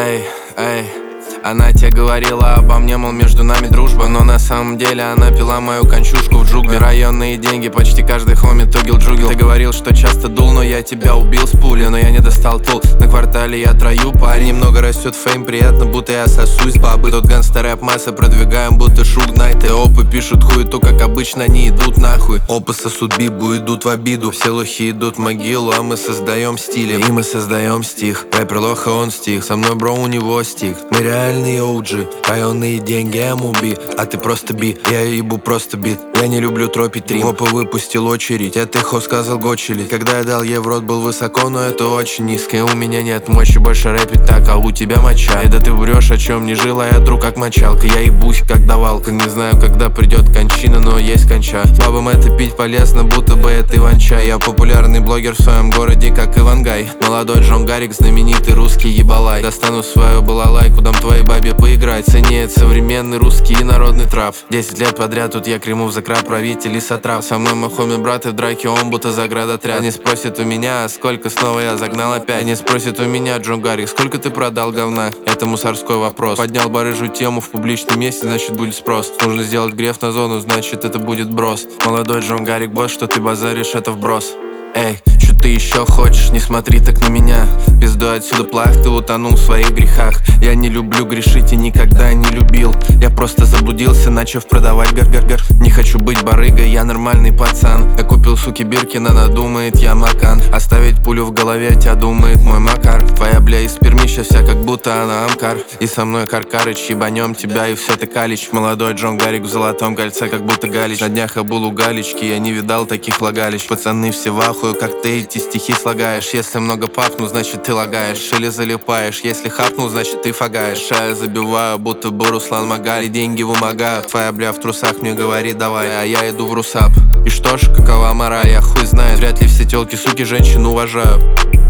Эй, эй. Она тебе говорила обо мне, мол, между нами дружба, но на самом деле она пила мою кончушку в джугле. Районные деньги, почти каждый хоми тугил-джугил. Ты говорил, что часто дул, но я тебя убил с пули. Но я не достал тул, на квартале я трою парень. Немного растет фейм, приятно, будто я сосусь бабы. Тут гангстер-рэп масса, продвигаем, будто Шуг Найт. И опы пишут хуету, как обычно, они идут нахуй. Опы сосут бибу, идут в обиду. Все лохи идут в могилу, а мы создаем стили. И мы создаем стих. Рэпер лоха, он стих. Со мной, бро, у него стих. Мы реальные OG, районные деньги, МУБ. А ты просто би, я ебу просто бит. Я не люблю тропить рим. Опа выпустил очередь, это хо сказал гочили. Когда я дал ей в рот, был высоко, но это очень низко. И у меня нет мочи больше рэпить так, а у тебя моча. И да ты врешь, о чем не жил, а я тру как мочалка. Я ебусь как давалка, не знаю, когда придет кончина, но есть конча. Бабам это пить полезно, будто бы это Иван-чай. Я популярный блогер в своем городе, как Ивангай. Молодой Джон Гарик, знаменитый русский ебалай. Достану свою балалайку, дам твоей бабе поиграть. Ценеет современный русский и народный трап. 10 лет подряд тут я кремов за краб, правитель и сатрап. Со мной мой хоми брат и в драке он будто заградотряд. Они спросят у меня, сколько снова я загнал опять. Они спросят у меня, Джон Гарик, сколько ты продал говна? Это мусорской вопрос. Поднял барыжу тему в публичном месте, значит будет спрос. Нужно сделать греф на зону, значит это будет брос. Молодой Джон Гарик, босс, что ты базаришь, это вброс. Эй, что ты еще хочешь, не смотри так на меня. Пиздой отсюда плах, ты утонул в своих грехах. Я не люблю грешить и никогда не любил. Я просто заблудился, начав продавать гар-гар-гар. Не хочу быть барыгой, я нормальный пацан. Я купил суки Биркина, она думает, я Макан. Оставить пулю в голове, тебя думает мой Макар. Твоя бля из Пермища вся как будто она Амкар. И со мной Каркарыч, ебанем тебя и все ты Калич. Молодой Джон Гарик в золотом кольце, как будто Галич. На днях я был у Галички, я не видал таких влагалищ. Пацаны все в ахуе, как ты эти стихи слагаешь. Если много папну, значит ты лагаешь. Или залипаешь, если хапнул, значит ты фагаешь. Я забиваю, будто бы Руслан Магали. Деньги вымогаю, твоя бля в трусах мне говорит давай. А я иду в Русап. И что ж, какова мораль, я хуй знает. Вряд ли все телки, суки, женщин уважают.